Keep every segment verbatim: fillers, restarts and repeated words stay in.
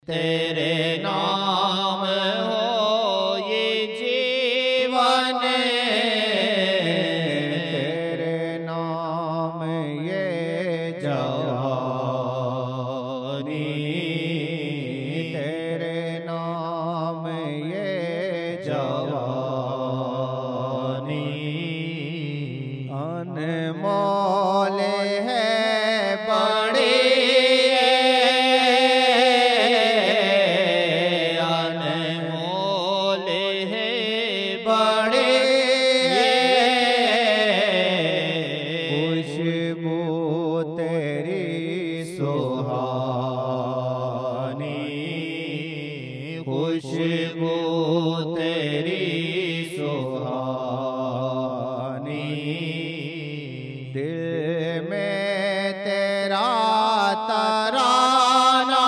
تیرے نام ہو یہ جیون، تیرے نام یہ جوانی، تیرے نام یہ جوانی، انمول ہے بڑی خوشبو تیری سہانی، دل میں تیرا ترانہ،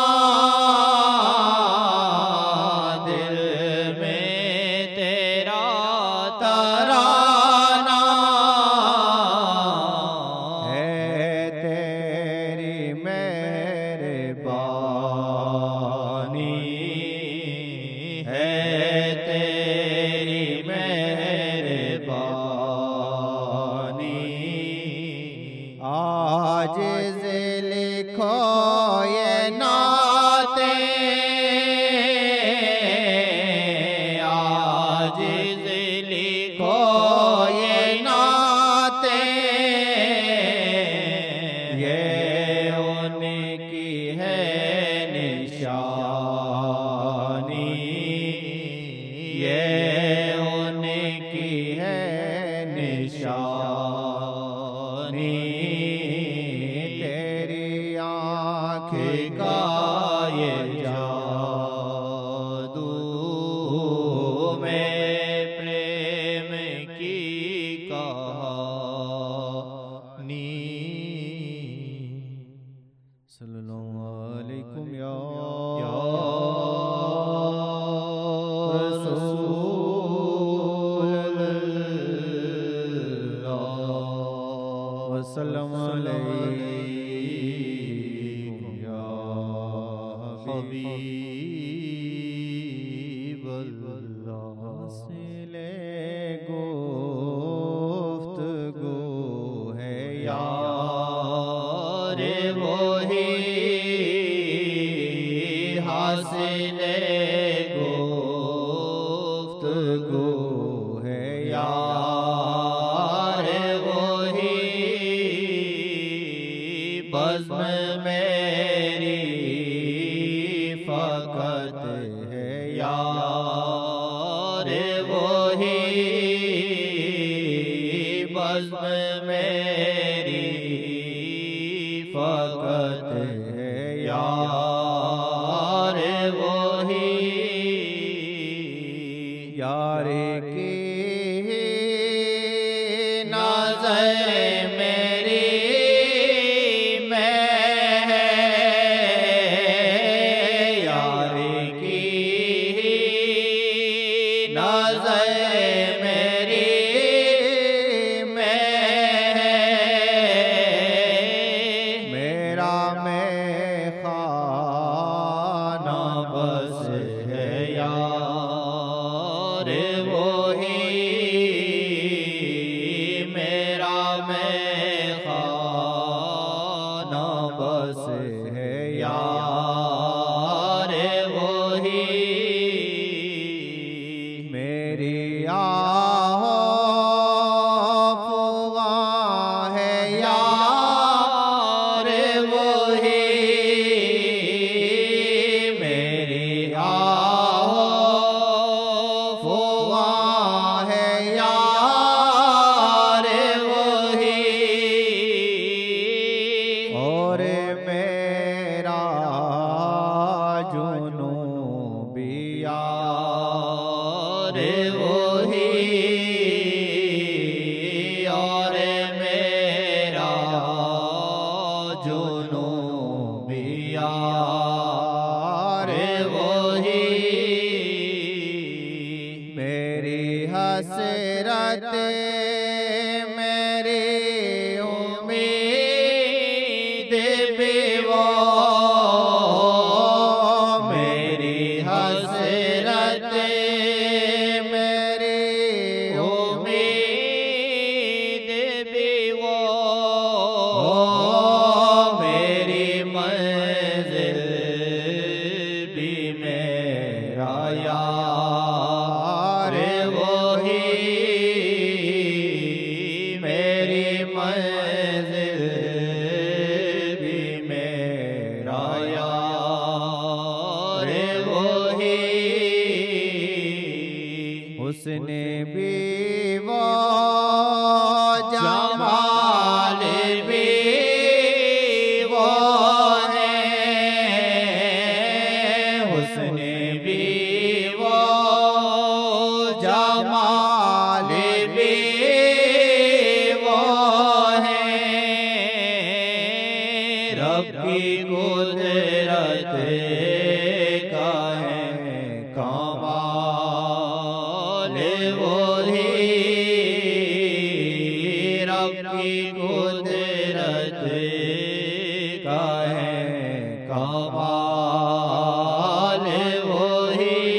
دل میں تیرا ترانہ ہے، تیری مہربانی ہے، تیری مہربانی، عاجز لکھو یہ نعتیں، عاجز لکھو یہ نعتیں، یہ ان کی ہے نشانی، یہ ان کی ہے نشانی، تیری آنکھ کا یہ جادو میں پریم کی کہانی، صلی اللہ علیکم یا رسول اللہ، وسلم علیکم یا حبیب اللہ، حاصلِ گفتگو ہے یار وہی حاصل گفتگو ہے یار وہی بزم میری فقط ہے یار وہی بزم میری فقط ہے یار وہی یار کی نظر میری میں ہے، یار کی نظر میری میں ہے، میرا میں خانہ بس ہے یار وہی، میرا میں خانہ بس ہے یار وہی، میری آہواں ہے یار وہی، میری آہواں ہے یار وہی، اور میرا جنون بھی یار وہی، اور میرا جنون بھی یار وہی، میری حسرت میری امید بیوا और वही حسن بھی وہ جمال بھی وہ ہے حسن بھی وہ جمال بھی وہ ہے رب کی قدرت کا ہے کمال وہی رب کی قدرت کا ہے کمال وہی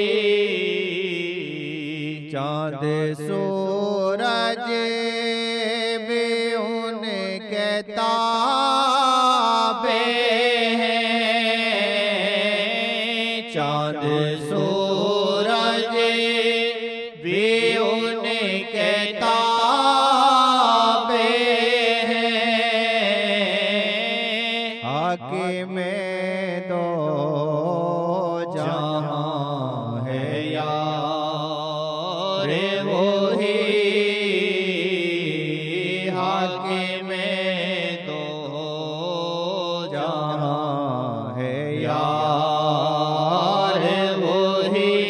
چاند سورج بھی ان کے تابع ہیں چاند سورج بھی ان کے تابع ہیں حاکم دو جہاں ہے یار وہی حاکم دو جہاں ہے یار وہی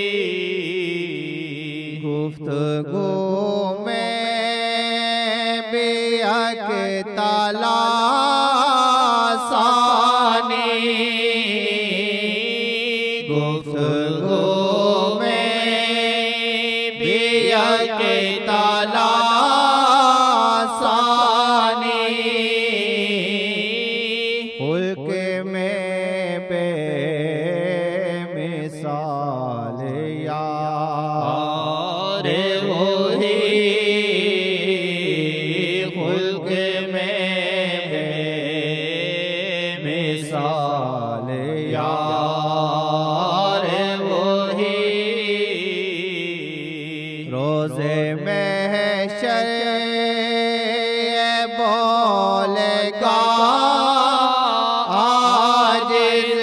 گفتگو میں بھی حق تعالی ثانی گفتگو میں بھی حق تعالی ثانی خلق میں بے مثال یار یار وہی خلق میں بے مثال یار وہی روز محشر یہ بولے گا عاجز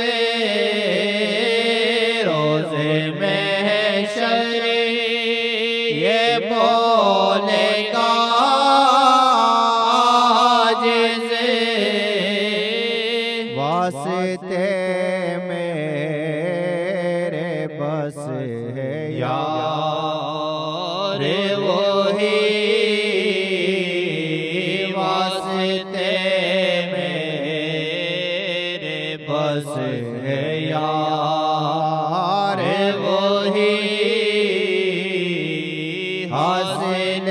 روز محشر یہ بولے گا عاجز واسطے میرے بس ہے یار وہی واسطے میرے بس ہے یار وہی حاصل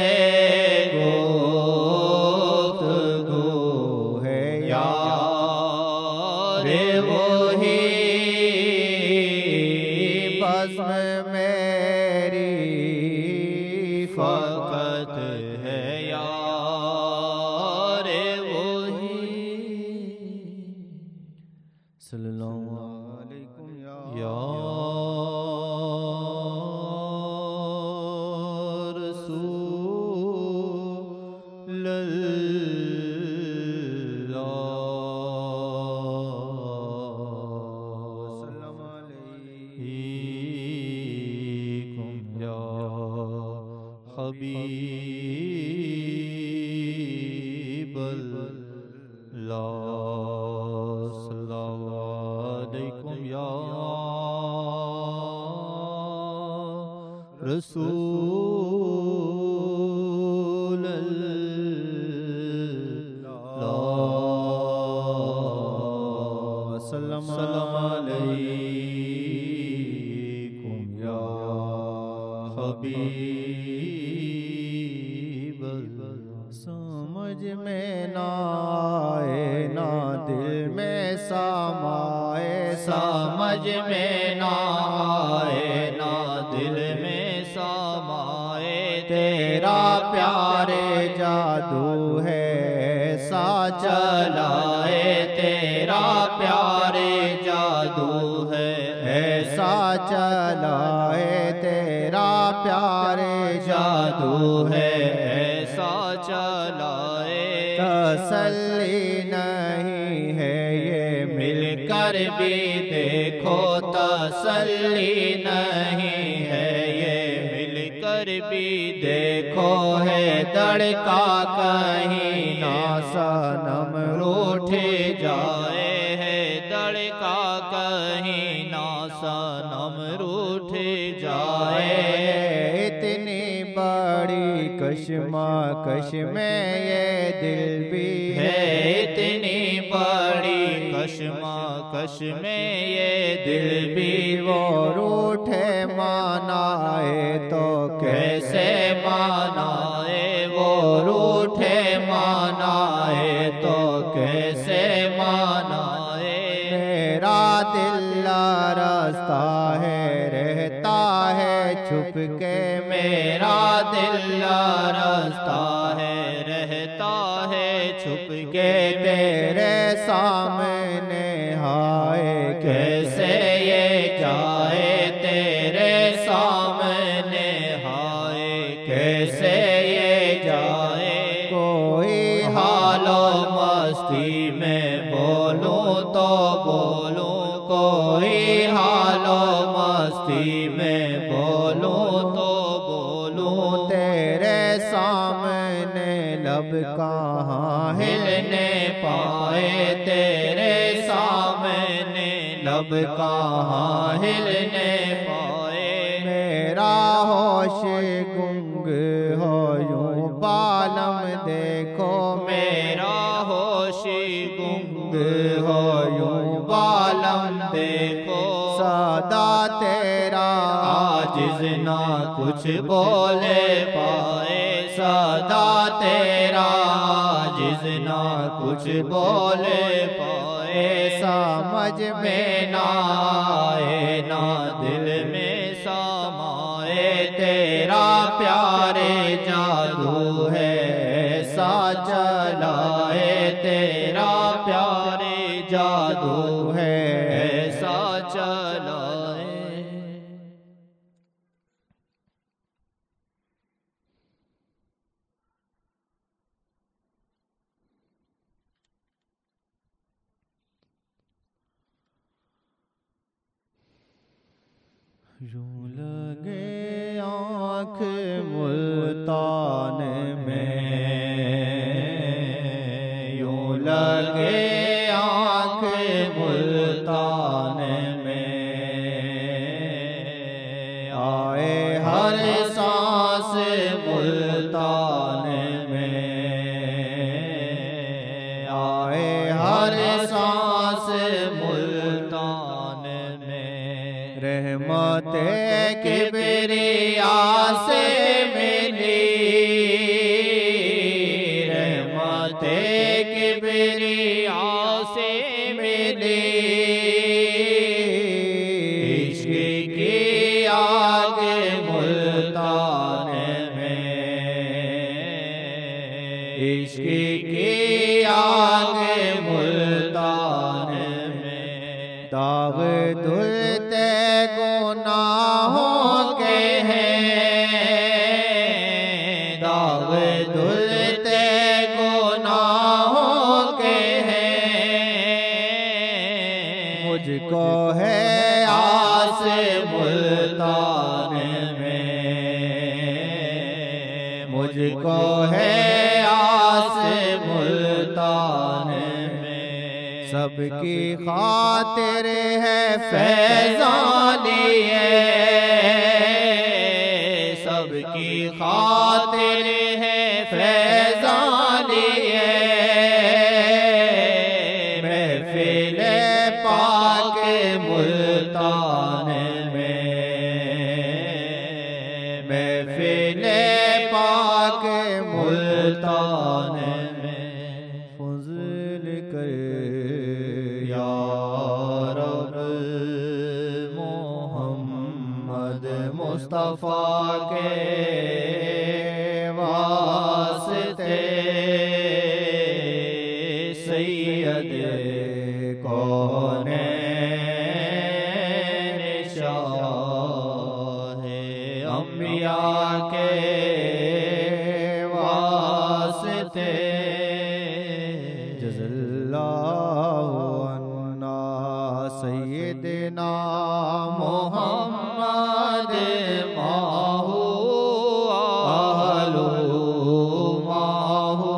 گفتگو ہے یار وہی بزم میری فقط ہے یار وہی صلی اللہ علیکم یا رسول اللہ وسلم علیہ فیکم یا حبیب اللہ صلی اللہ علیکم یا رسول اللہ وسلم علیکم یا حبیب اللہ سمجھ میں نہ آئے نہ دل میں سامائے سمجھ میں نہ آئے نہ دل میں سامائے تیرا پیارے جادو ہے ایسا چلائے تیرا پیارے جادو ہے ایسا چلائے تیرا پیارے جادو ہے ایسا چلائے تسلی نہیں ہے یہ مل کر بھی دیکھو تسلی نہیں ہے، یہ مل کر بھی دیکھو ہے دڑکا کہیں نہ صنم روٹھ جائے، ہے دڑکا کہیں نہ صنم روٹھ جائے۔ اتنی بڑی کشمکش میں یہ دل بھی ہے، اتنی بڑی کشمکش میں یہ دل بھی، وہ روٹھے منائے تو کیسے منائے، وہ روٹھے منائے تو کیسے منائے۔ میرا دل رستہ ہے رہتا ہے چھپ کے، میرا دل رستہ ہے رہتا ہے چھپ کے، تیرے سامنے ہائے کیسے یہ جائے، تیرے سامنے ہائے کیسے یہ جائے۔ کوئی حال و مستی میں بولوں تو بولوں، کوئی حال و مستی میں بولوں تو بولوں، تیرے سامنے لب کہاں ہلنے پائے، تیرے سامنے لب کہاں ہلنے پائے۔ میرا ہوش گنگ ہو یوں بالم دیکھو، میرا ہوش گنگ ہو یوں بالم دیکھو، صدا تیرا عاجز نہ کچھ بولے پائے، صدا تیرا عاجز نہ کچھ بولے پائے۔ سمجھ میں نہ آئے نہ دل میں سمائے، تیرا پیارے جادو ہے ایسا چلائے، تیرا پیارے جادو ہے ایسا چلائے۔ یوں لگے آنکھ ملتان میں، یوں لگے آنکھ ملتان میں، آئے ہر سانس ملتان میں، آئے ہر سانس ملتان میں۔ رحمت کبریا سے ملی، رحمت کبریا سے ملی، عشق کی آگ ملتان میں، عشق کی آگ ملتان میں۔ داغ دھلتے گناہوں کے ہیں، داغ دھلتے گناہوں کے ہیں، مجھ کو ہے آس ملتان میں، مجھ کو ہے آس ملتان میں۔ سب کی خاطر ہے فیضان لیے، سب کی خاطر ہے فیضان لیے، محفل پاک ملتان میں، محفل پاک ملتان میں۔ فضل کر یا رب محمد مصطفیٰ کے واسطے، سید کونین شاہ انبیاء کے واسطے، جزا اللہ عنا سیدنا محمد ماہو آلو ماہو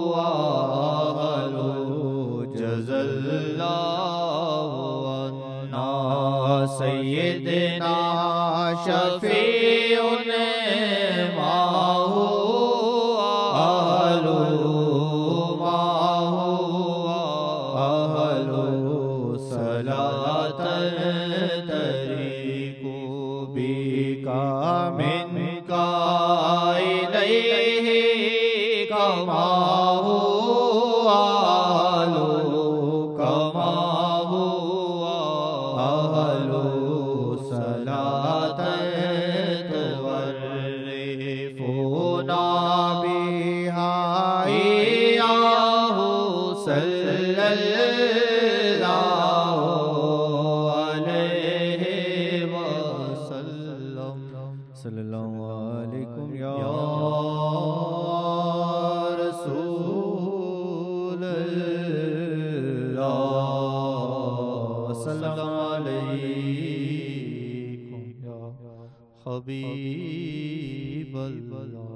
آلو جزا اللہ عنا سیدنا شفیع ماہو آلو ماہو آلو صلاة تریق بکا منکا الیہ کماہو آلو کماہو آلو صلاة تورفونا بہا ایاہ صلی اللہ علیہ وسلم صلی اللہ علیکم یا رسول اللہ السلام علیکم یا حبیب اللہ